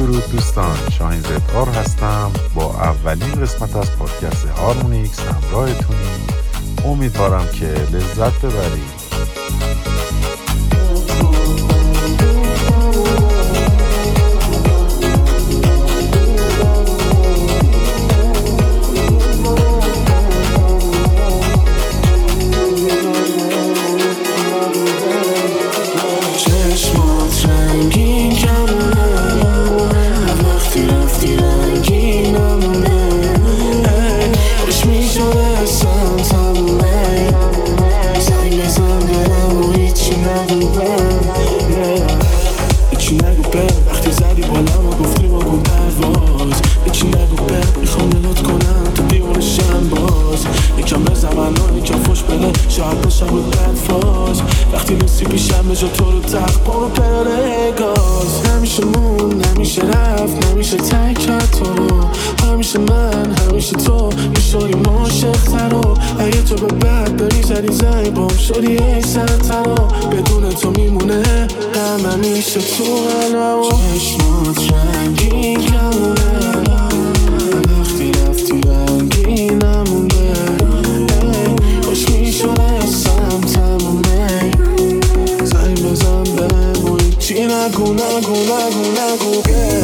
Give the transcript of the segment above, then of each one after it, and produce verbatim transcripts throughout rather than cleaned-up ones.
درود دوستان، شاهین زدار هستم با اولین قسمت از پادکست هارمونیکس همراهتونیم. امیدوارم که لذت ببرید. وقتی نیستی پیشم بجا تو رو تخت برو پره گاز. همیشه مون همیشه رفت نمیشه تکت تو رو، همیشه من همیشه تو میشوری ماشختر رو. اگه تو به بعد بری زدی زنگ بام شدی ای سرتر رو، بدون تو میمونه هم همیشه تو قلبم و چشمات رنگین کمونه. وقتی رفتی رنگی نمونده، خوش میشونه اسم تمومه. زنگ بزن بهم و هیچی نگو نگو نگو نگو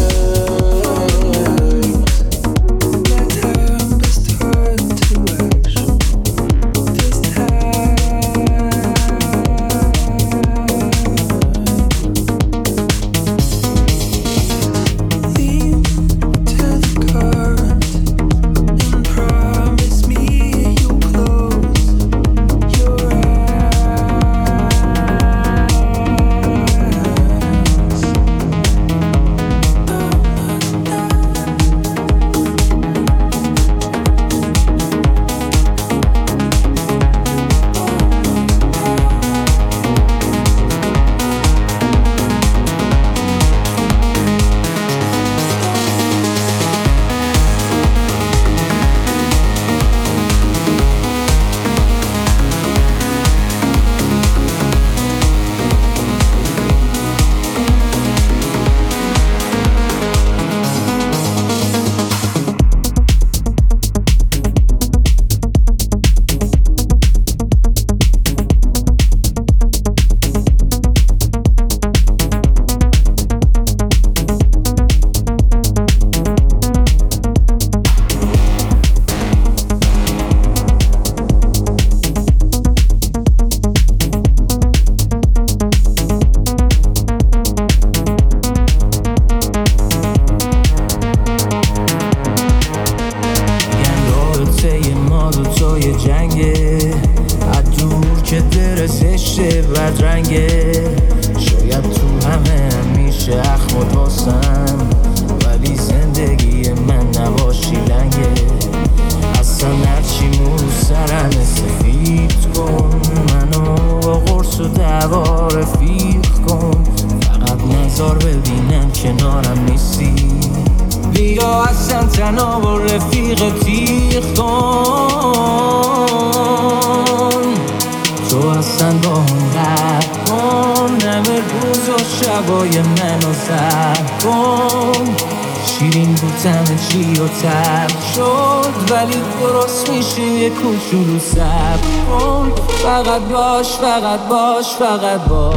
کوچولو صبر کن، فقط باش فقط باش فقط باش.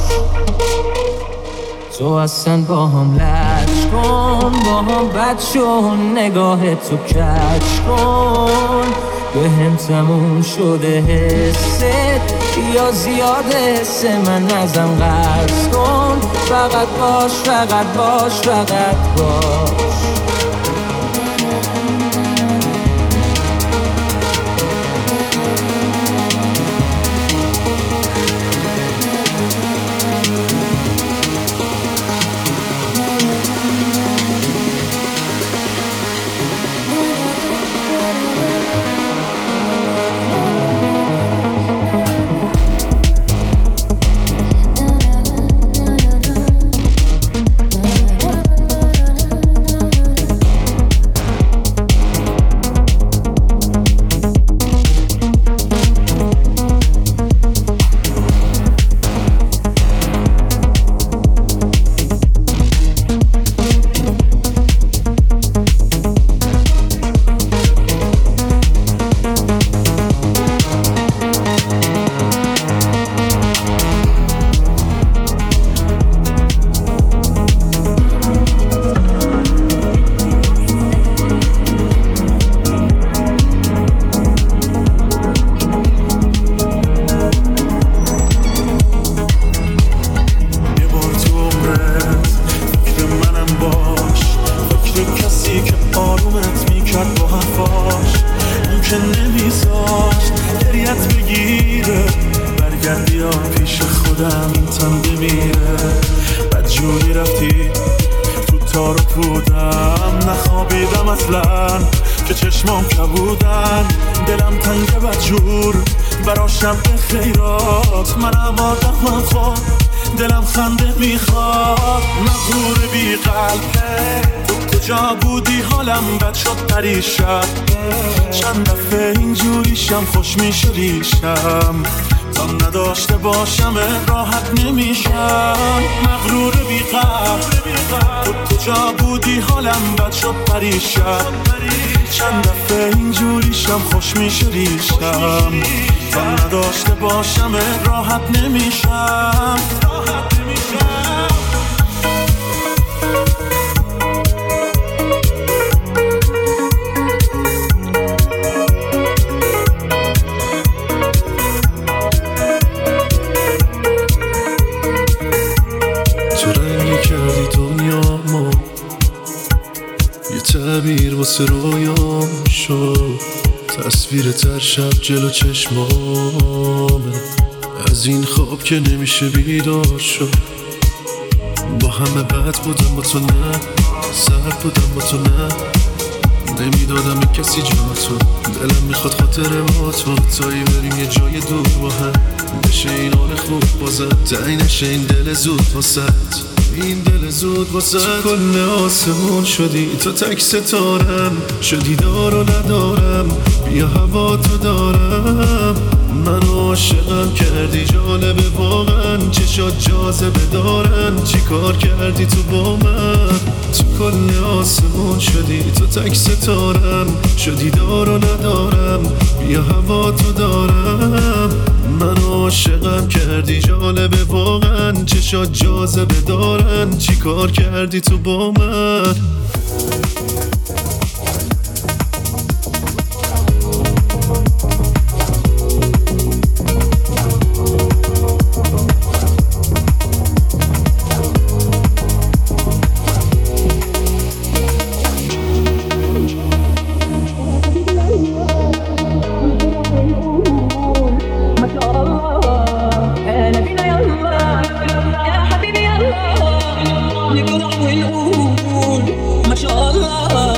تو اصلا با هم لج کن، با هم بد شو، نگاه تو کج کن. به هم تموم شده حست، یا زیاده حس من ازم قرض کن. فقط باش فقط باش فقط باش. قفلن که چشمام کبودن، دلم تنگ بدجور براشم به خیرات. منم آدم خود دلم خنده میخواد، مغرور بی قلبه تو کجا بودی حالم بد شد پریشب. چند دفعه اینجوریشم خوش میشدیشم، تا نداشته باشم راحت نمیشم. مغرور بی قلب تو کجا بودی حالم بد شد پریشب. چند دفعه اینجوریشم خوش میشدیشم، تا نداشته باشم راحت نمیشم. تعبیر واسه رویام شد، تصویر تر شب جلو چشمامه. از این خواب که نمیشه بیدار شد، با همه بد بودم با تو نه، سرد بودم با تو نه، نمیدادم به کسی جا تو. دلم میخواد خاطر با تو تایی بریم یه جای دور با هم، بشه این حال خوب بازم، تایی نشه این دل زود واسه این دل زود واسه. تو کل آسمون شدی، تو تک ستارم شدی، دار و ندارم بیا هوا تو دارم. من عاشقم کردی جالبه واقعا، چشات جاذبه دارن، چی کار کردی تو با من. تو کل آسمون شدی، تو تک ستارم شدی، دار و ندارم بیا هوا تو دارم. من عاشقم کردی جالبه واقعا، چشات جاذبه دارن، چی کار کردی تو با من. ما شاء الله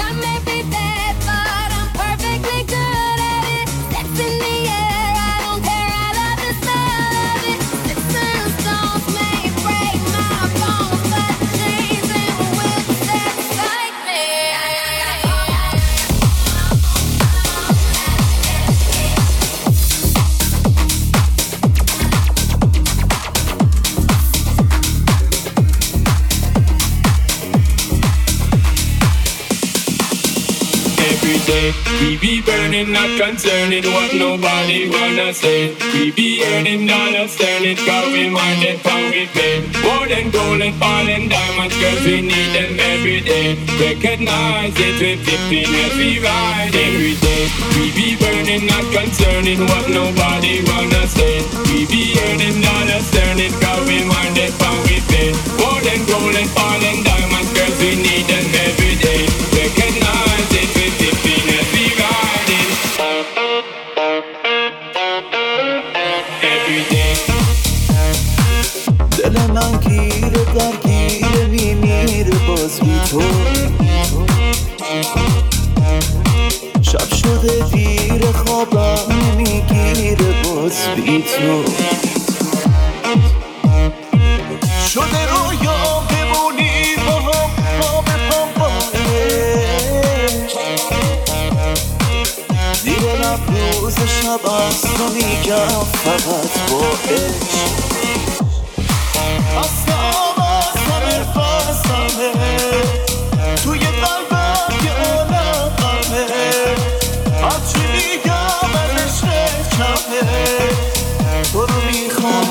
We be burning, not concerning what nobody wanna say. We be earning dollars, sterling, cause we minded how we pay. More than gold and falling diamonds, cause we need them every day. Recognize it with fifteen as we ride every day. We be burning, not concerning what nobody wanna say. We be earning dollars, sterling, cause we minded how we pay. More than gold and falling diamonds, cause we need them every day. Recognize it with fifteen as we ride it every day. دل من گیره در گیره میمیره باز بی تو. شب شده دیر خوابم نمیگیره باز بی تو. شده رویا بمونی با هم پا به پا باش. زیر لب روز شب از تو میگم فقط با عشق. اصلا بازم فرسمه توی قلبم یه عالم غمه. هرچی میگم ازش کمه. تو رو میخوام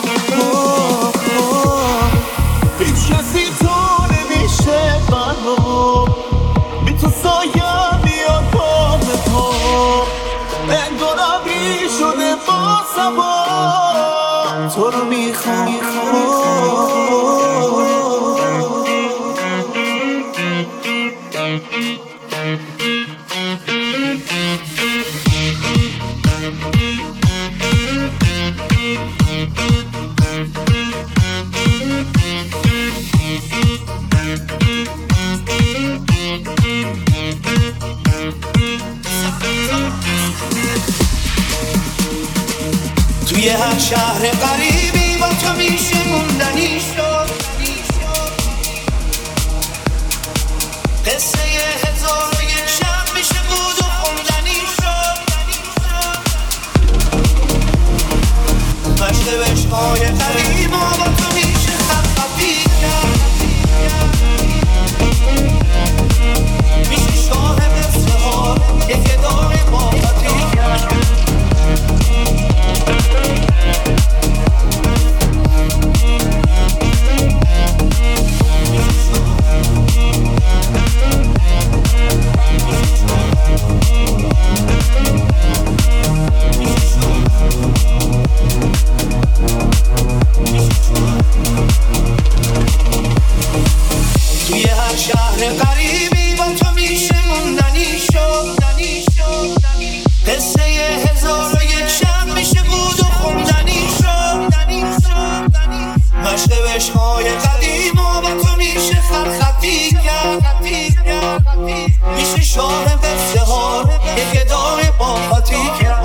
هیچ کسی تو نمیشه منو. بی تو سایم میاد پا به پا. انگارم ری شده با سبا. تو رو میخوام توی هر شهر غریبی با تو میشه موندنی شد. قصه هزار و یک شب میشه بود و خوندنی شد. مشت و عشقای قدیم و با تو میشه خفیف کرد. میشه شاه قصه ها یک اداره با خطی کرد. توی هر شهر غریبی با تو میشه موندنی شد. قصه هزار و یک شب میشه بود و خوندنی شد. مشت و عشقای قدیم و با تو میشه خرخطی کرد. میشه شاه قصه ها یک اداره با خطی کرد.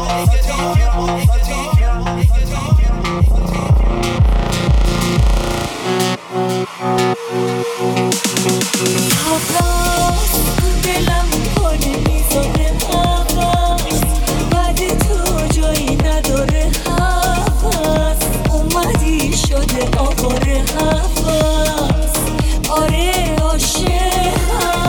حواس دلم کنه میذاره حواس. بعد تو جایی نداره حواس. اومدی شده آواره حواس. آره عاشقم.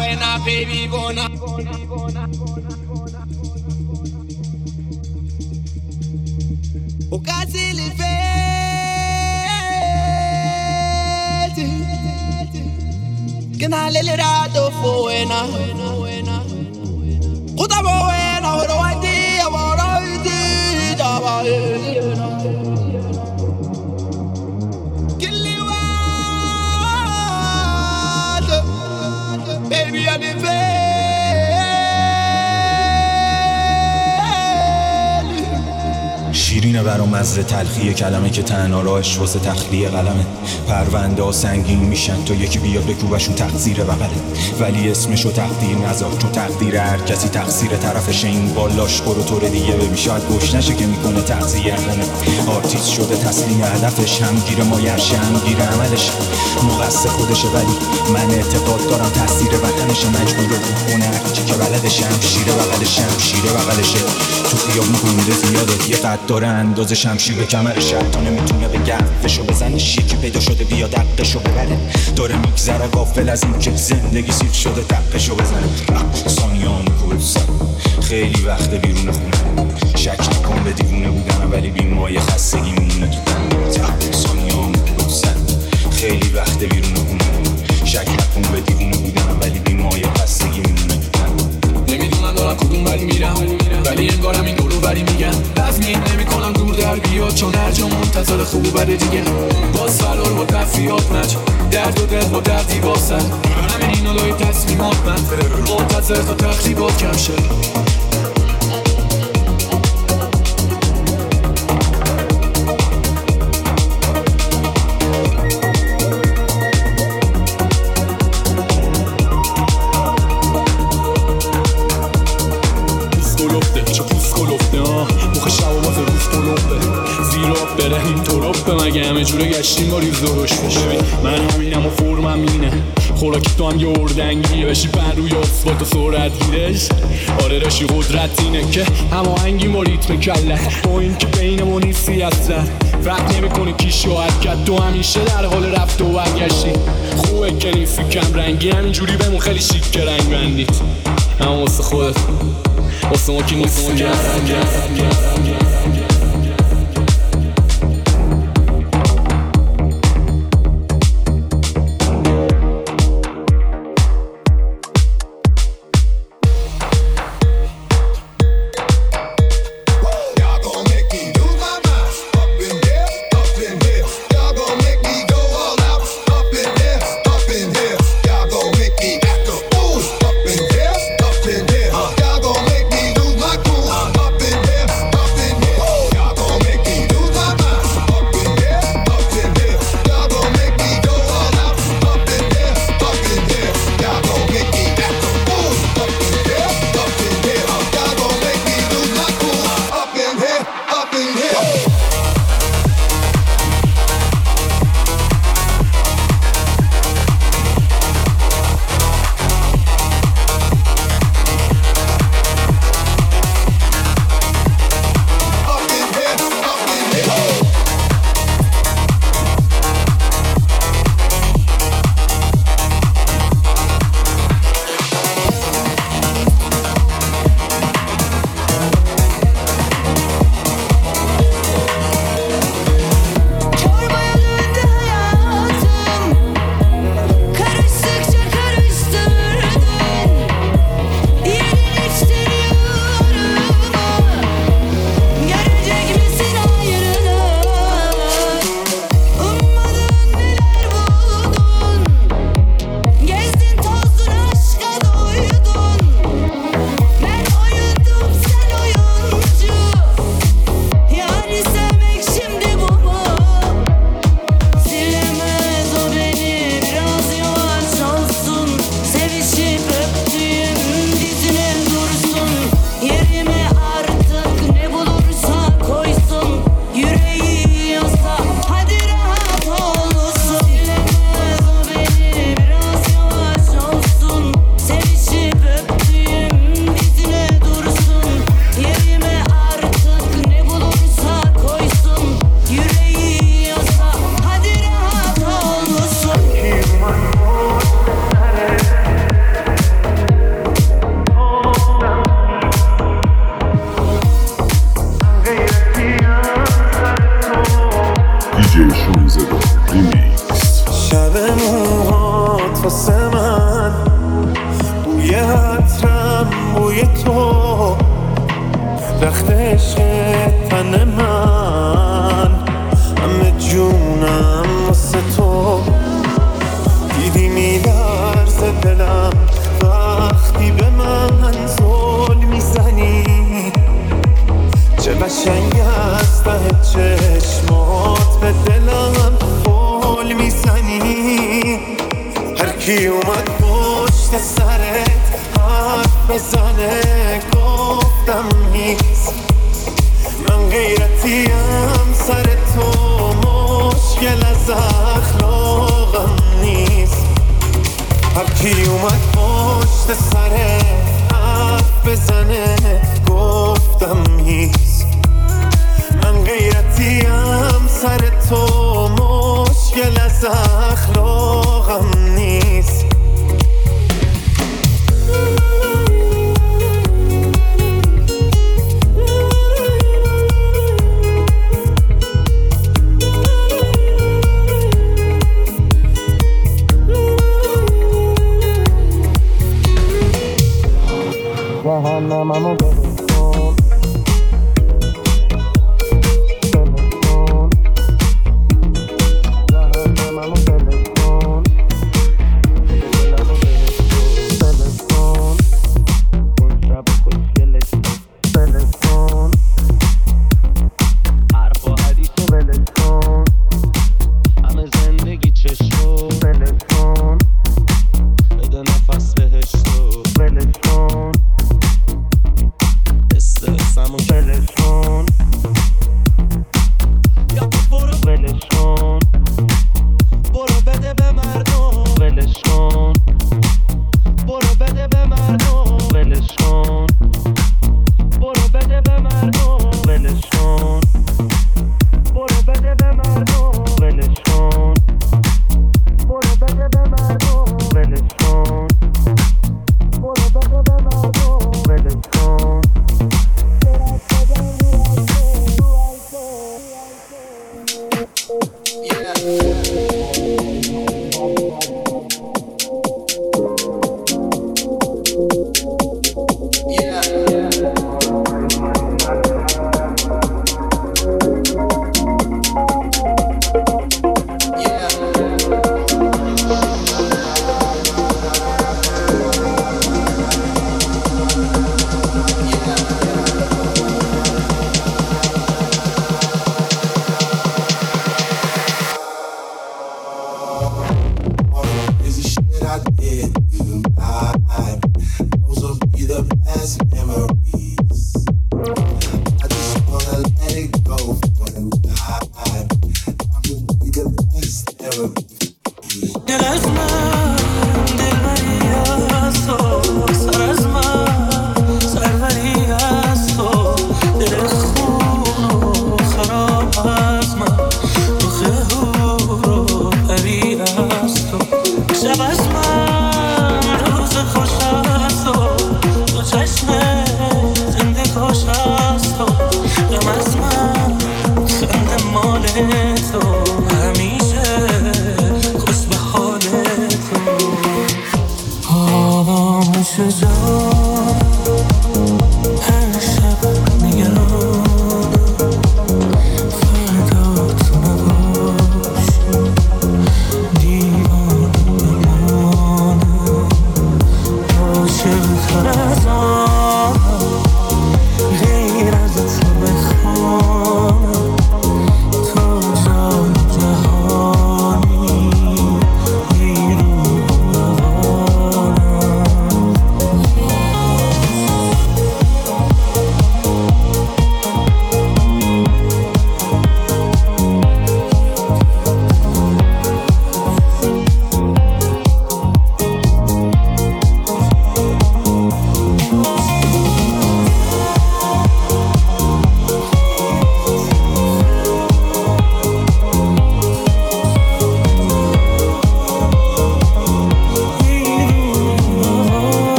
buena, baby, buena. O casi li vedi che na l'elerato buena. Kuda buena, ora wadi, ora wadi, da ba. Baby, I'm in bed. شیرینه برام مزه تلخی کلمه که تنها راهش واسه تخلیه قلمه. پرونده ها سنگین میشن تا یکی بیاد بکوبشون تقصیر بغله، ولی اسمشو تقدیر نذار چون تقدیر هر کسی تقصیر طرفشه. این بالاش برو طور دیگه ببین شاید گوش نشه که میکنه تقصیر کنه. آرتیست شده تسلیم هدفش، همگیر مایرشه همگیر عملش. مقصر خودشه ولی من اعتقاد دارم تاثیر وطنشه. مجبور رو خونه هرچی که بلدشه، همشیره بغلشه همشیره بغلشه. تو خیابون گونده زیاده یه قد داره اندازه شمشیر کمرش. حتی نمیتونه به گرفشو بزنش، یکی پیدا شده بیا دقشو ببره. داره میگذره غافل از این که زندگی سیر شده دقشو بزنه. ثانیام کلسن خیلی وقت بیرون خونه، شک نکن به دیوونه بودنم ولی بیمای خستگی میمونه تو دم. ثانیام کلسن خیلی وقت بیرون خونه، شک نکن به دیوونه بودنم ولی بیمای خستگی میمونه تو دم. نمیدونم دارم کدوم ولی میرم، ولی انگارم این دورو وری میگن. لازمی نمی کنم دور در بیاد چون هر جا منتظر خوب و بده دیگه. باز سالار با تفریات نج درد و دل با دردی واسه همین اینو لای تصمیمات من منتظر تا تخریبات کم شه. مگه همه جوره گشتیم با ریز درش ببین من همینم و فرمم اینه. خوراکی تو هم یه اردنگیه بشی پر روی اصفات و سرعت گیرش. آره راشی قدرت اینه که همه هنگیم و ریتم کله با این که بینمون نیستی اصلا فرق نمی کنی کی شاید کرد. تو همیشه در حال رفت و برگشتی. خوبه که نیستی کم رنگی همینجوری بمون خیلی شیک که رنگ بندید. اما واسه خودت واسه ما که نیستی که up in بوی عطرم بوی تو رخت عشق تن من همه جونم واسه تو دیدی میلرزه دلم وقتی به من زل میزنی چه قشنگ است ته چشمات به دلم قول میزنی هر کی اومد پشت سرت حرف بزنه گفتم نیست من غیرتیم سر تو مشکل از اخلاقم نیست هر کی اومد پشت سرت حرف بزنه گفتم نیست من غیرتیم سر تو مشکل از اخلاقم نیست جهنممو ببین کن جهنممو ببین کن دلمو ببین کن اون شب خوشگلش ببین کن حرف و حدیثو ببین کن همه زندگی چشمو ببین کن بده نفس بهشتو ببین کن استرسمو بلش کن یا برو بلش کن برو بده به مردم بلش کن برو بده به مردم بلش کن برو بده به مردم بلش کن برو بده به مردم بلش کن برو بده به مردم بلش کن برو بده به مردم بلش کن خاموش جا